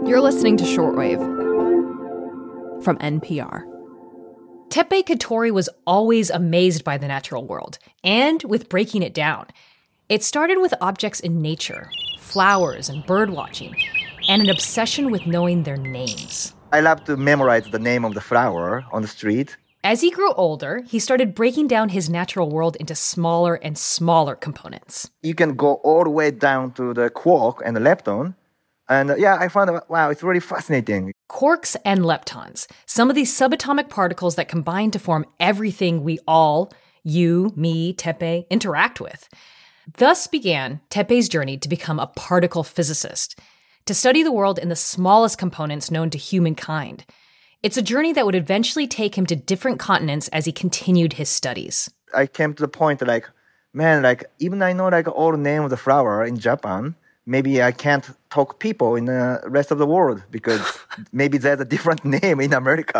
You're listening to Shortwave from NPR. Teppei Katori was always amazed by the natural world, and with breaking it down. It started with objects in nature, flowers and bird watching, and an obsession with knowing their names. I love to memorize the name of the flower on the street. As he grew older, he started breaking down his natural world into smaller and smaller components. You can go all the way down to the quark and the lepton. And I found, wow, it's really fascinating. Quarks and leptons, some of these subatomic particles that combine to form everything we all, you, me, Teppei, interact with. Thus began Teppei's journey to become a particle physicist, to study the world in the smallest components known to humankind. It's a journey that would eventually take him to different continents as he continued his studies. I came to the point even I know all the name of the flower in Japan, maybe I can't talk people in the rest of the world because maybe there's a different name in America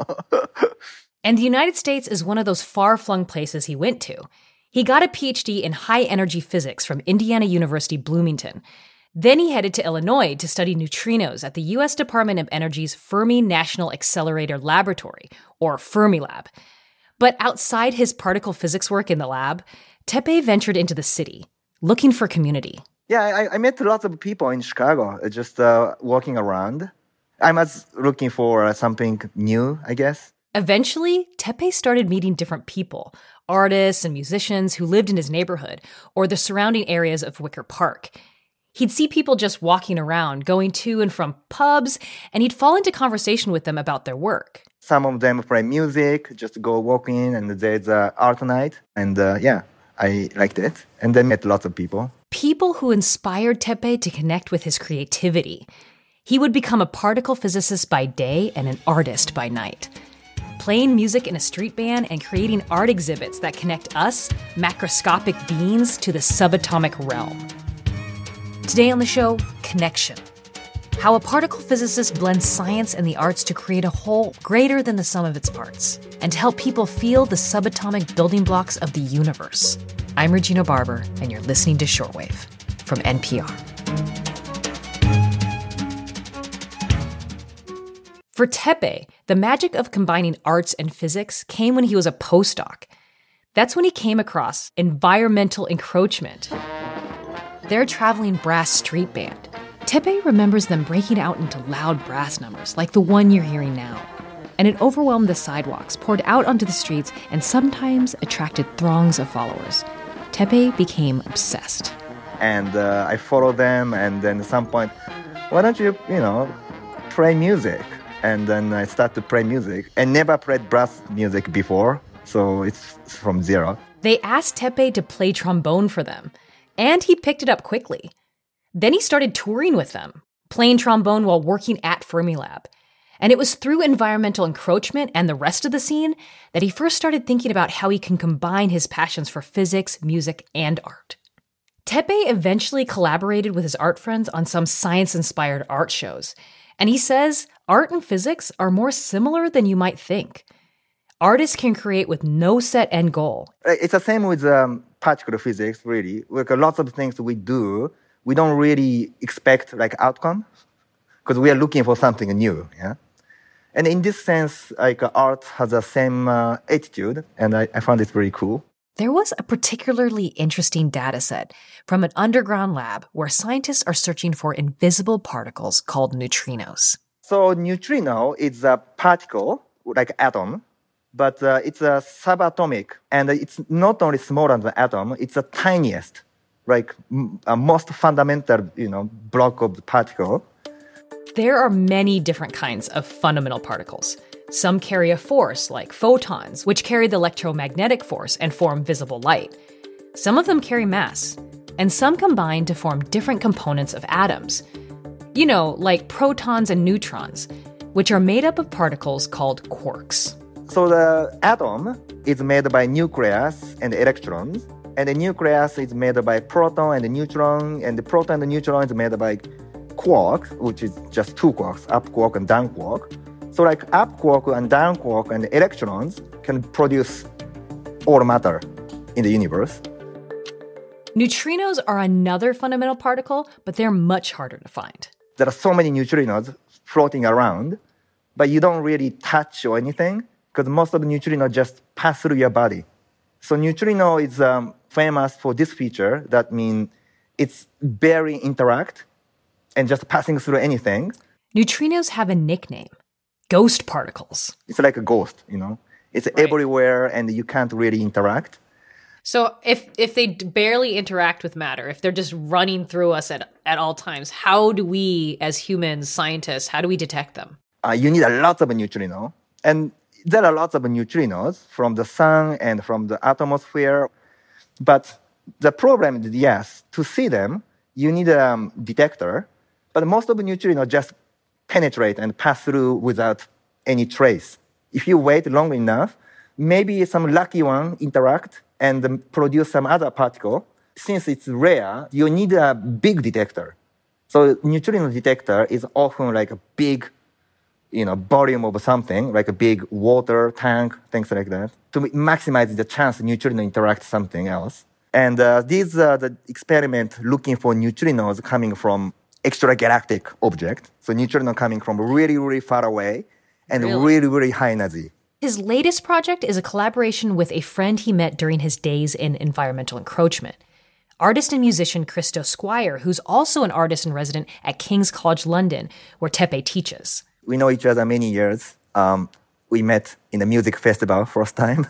And the United States is one of those far-flung places he went to. He got a PhD in high-energy physics from Indiana University Bloomington. Then he headed to Illinois to study neutrinos at the U.S. Department of Energy's Fermi National Accelerator Laboratory, or Fermilab. But outside his particle physics work in the lab, Teppei ventured into the city, looking for community. Yeah, I met lots of people in Chicago, just walking around. I was looking for something new, I guess. Eventually, Teppei started meeting different people, artists and musicians who lived in his neighborhood or the surrounding areas of Wicker Park. He'd see people just walking around, going to and from pubs, and he'd fall into conversation with them about their work. Some of them play music, just go walking, and there's art night. And I liked it. And then met lots of people. People who inspired Teppei to connect with his creativity. He would become a particle physicist by day and an artist by night, playing music in a street band and creating art exhibits that connect us, macroscopic beings, to the subatomic realm. Today on the show, Connection. How a particle physicist blends science and the arts to create a whole greater than the sum of its parts, and to help people feel the subatomic building blocks of the universe. I'm Regina Barber, and you're listening to Shortwave from NPR. For Teppei, the magic of combining arts and physics came when he was a postdoc. That's when he came across environmental encroachment. Their traveling brass street band. Teppei remembers them breaking out into loud brass numbers like the one you're hearing now. And it overwhelmed the sidewalks, poured out onto the streets, and sometimes attracted throngs of followers. Teppei became obsessed. And I followed them, and then at some point, why don't you, play music? And then I started to play music. I never played brass music before, so it's from zero. They asked Teppei to play trombone for them, and he picked it up quickly. Then he started touring with them, playing trombone while working at Fermilab. And it was through environmental encroachment and the rest of the scene that he first started thinking about how he can combine his passions for physics, music, and art. Teppei eventually collaborated with his art friends on some science-inspired art shows. And he says art and physics are more similar than you might think. Artists can create with no set end goal. It's the same with particle physics, really. Lots of things we do, we don't really expect outcome because we are looking for something new, yeah? And in this sense, art has the same attitude, and I found it very cool. There was a particularly interesting data set from an underground lab where scientists are searching for invisible particles called neutrinos. So neutrino is a particle, like atom, but it's a subatomic, and it's not only smaller than the atom, it's the tiniest, most fundamental, block of the particle. There are many different kinds of fundamental particles. Some carry a force, like photons, which carry the electromagnetic force and form visible light. Some of them carry mass, and some combine to form different components of atoms. Like protons and neutrons, which are made up of particles called quarks. So the atom is made by nucleus and electrons, and the nucleus is made by proton and neutron, and the proton and the neutron is made by quark, which is just two quarks, up quark and down quark. So up quark and down quark and electrons can produce all matter in the universe. Neutrinos are another fundamental particle, but they're much harder to find. there are so many neutrinos floating around, but you don't really touch or anything because most of the neutrinos just pass through your body. So neutrino is famous for this feature. That means it's barely interact and just passing through anything. Neutrinos have a nickname, ghost particles. It's like a ghost, you know. It's everywhere and you can't really interact. So if they barely interact with matter, if they're just running through us at all times, how do we as humans, scientists, how do we detect them? You need a lot of neutrinos. And there are lots of neutrinos from the sun and from the atmosphere. But the problem is, yes, to see them, you need a detector. But most of the neutrinos just penetrate and pass through without any trace. If you wait long enough, maybe some lucky one interact and produce some other particle. Since it's rare, you need a big detector. So neutrino detector is often like a big, volume of something, like a big water tank, things like that, to maximize the chance neutrino interact something else. And these are the experiment looking for neutrinos coming from extragalactic object. So neutrino coming from really, really far away and really, really high energy. His latest project is a collaboration with a friend he met during his days in environmental encroachment. Artist and musician Christo Squire, who's also an artist in resident at King's College London, where Teppei teaches. We know each other many years. We met in a music festival first time.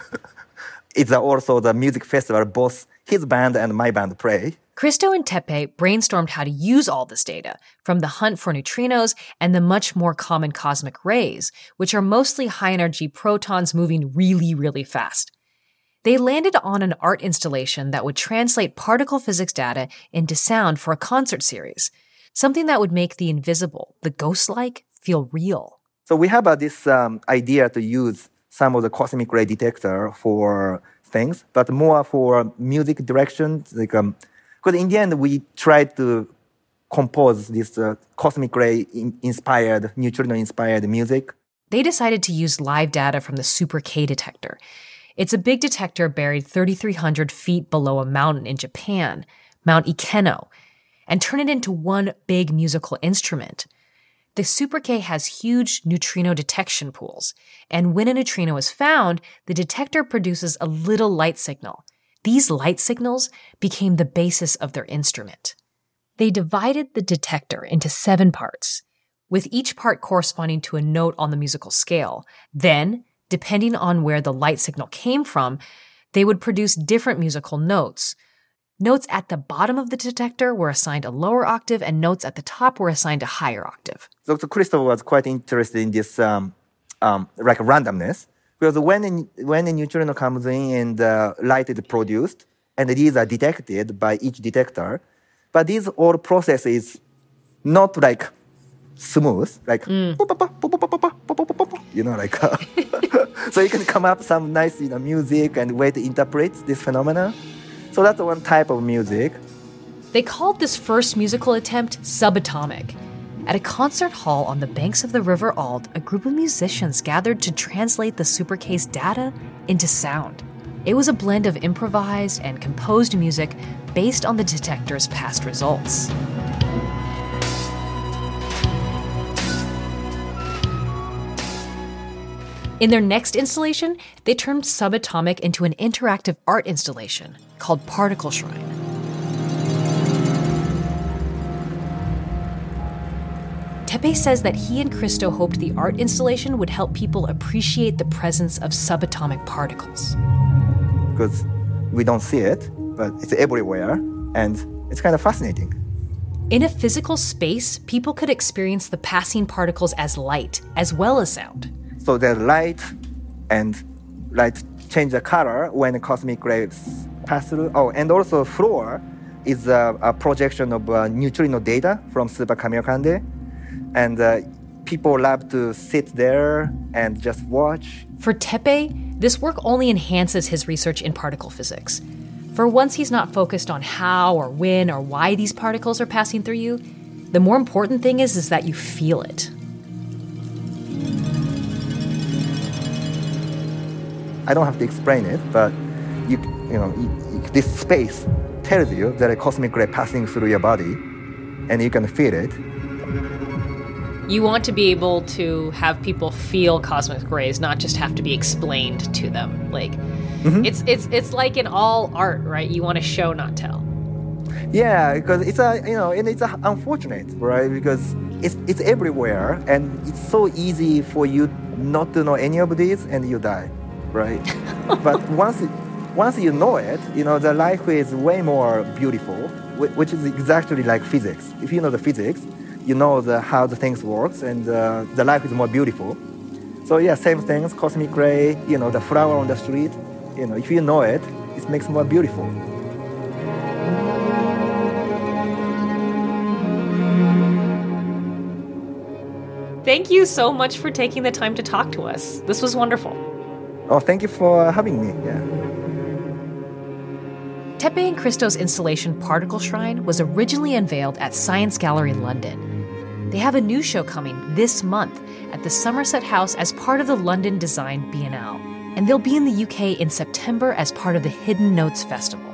It's also the music festival both his band and my band play. Christo and Teppei brainstormed how to use all this data, from the hunt for neutrinos and the much more common cosmic rays, which are mostly high-energy protons moving really, really fast. They landed on an art installation that would translate particle physics data into sound for a concert series, something that would make the invisible, the ghost-like, feel real. So we have this idea to use some of the cosmic ray detector for things, but more for music direction, because in the end, we tried to compose this cosmic ray-inspired, neutrino-inspired music. They decided to use live data from the Super K detector. It's a big detector buried 3,300 feet below a mountain in Japan, Mount Ikeno, and turn it into one big musical instrument. The Super K has huge neutrino detection pools, and when a neutrino is found, the detector produces a little light signal. These light signals became the basis of their instrument. They divided the detector into 7 parts, with each part corresponding to a note on the musical scale. Then, depending on where the light signal came from, they would produce different musical notes. Notes at the bottom of the detector were assigned a lower octave, and notes at the top were assigned a higher octave. Dr. Christopher was quite interested in this randomness. Because when a neutrino comes in and light is produced, and these are detected by each detector, but these all process is not like smooth, like so you can come up some nice music and way to interpret this phenomena. So that's one type of music. They called this first musical attempt subatomic. At a concert hall on the banks of the River Ald, a group of musicians gathered to translate the Super K's data into sound. It was a blend of improvised and composed music based on the detector's past results. In their next installation, they turned subatomic into an interactive art installation called Particle Shrine. Teppei says that he and Christo hoped the art installation would help people appreciate the presence of subatomic particles. Because we don't see it, but it's everywhere, and it's kind of fascinating. In a physical space, people could experience the passing particles as light, as well as sound. So the light change the color when the cosmic rays pass through. Oh, and also floor is a projection of neutrino data from Super Kamiokande. And people love to sit there and just watch. For Teppei, this work only enhances his research in particle physics. For once he's not focused on how or when or why these particles are passing through you, the more important thing is that you feel it. I don't have to explain it, but this space tells you that a cosmic ray passing through your body, and you can feel it. You want to be able to have people feel cosmic rays, not just have to be explained to them. Like, it's like in all art, right? You want to show, not tell. Yeah, because it's unfortunate, right? Because it's everywhere, and it's so easy for you not to know any of these, and you die, right? But once you know it, the life is way more beautiful, which is exactly like physics. If you know the physics, you know how the things works, and the life is more beautiful. So yeah, same things, cosmic ray, the flower on the street. If you know it, it makes it more beautiful. Thank you so much for taking the time to talk to us. This was wonderful. Oh, thank you for having me. Yeah. Teppei and Christo's installation Particle Shrine was originally unveiled at Science Gallery London. They have a new show coming this month at the Somerset House as part of the London Design Biennale, and they'll be in the UK in September as part of the Hidden Notes Festival.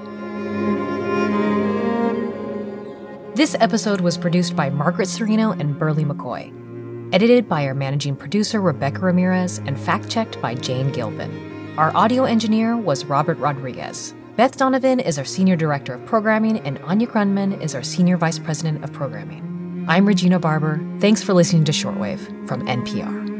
This episode was produced by Margaret Serino and Burley McCoy, edited by our managing producer Rebecca Ramirez, and fact-checked by Jane Gilvin. Our audio engineer was Robert Rodriguez. Beth Donovan is our Senior Director of Programming, and Anya Grunman is our Senior Vice President of Programming. I'm Regina Barber. Thanks for listening to Shortwave from NPR.